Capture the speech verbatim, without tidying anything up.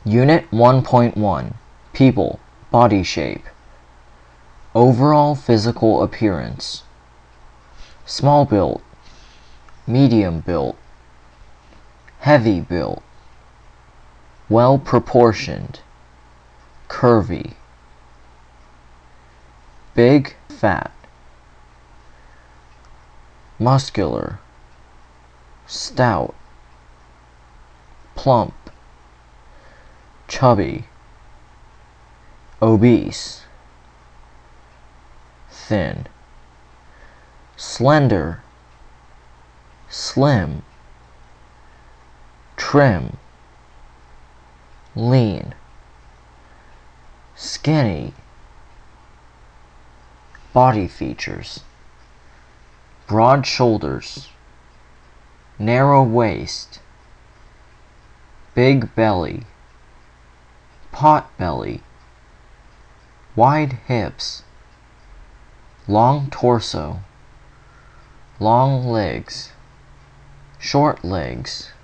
Unit one point one. People, body shape. Overall physical appearance. Small built, medium built, heavy built, well proportioned, curvy. Big, fat. Muscular, stout, plump, chubby, obese, thin, slender, slim, trim, lean, skinny. Body features: broad shoulders, narrow waist, big belly, pot belly, wide hips, long torso, long legs, short legs,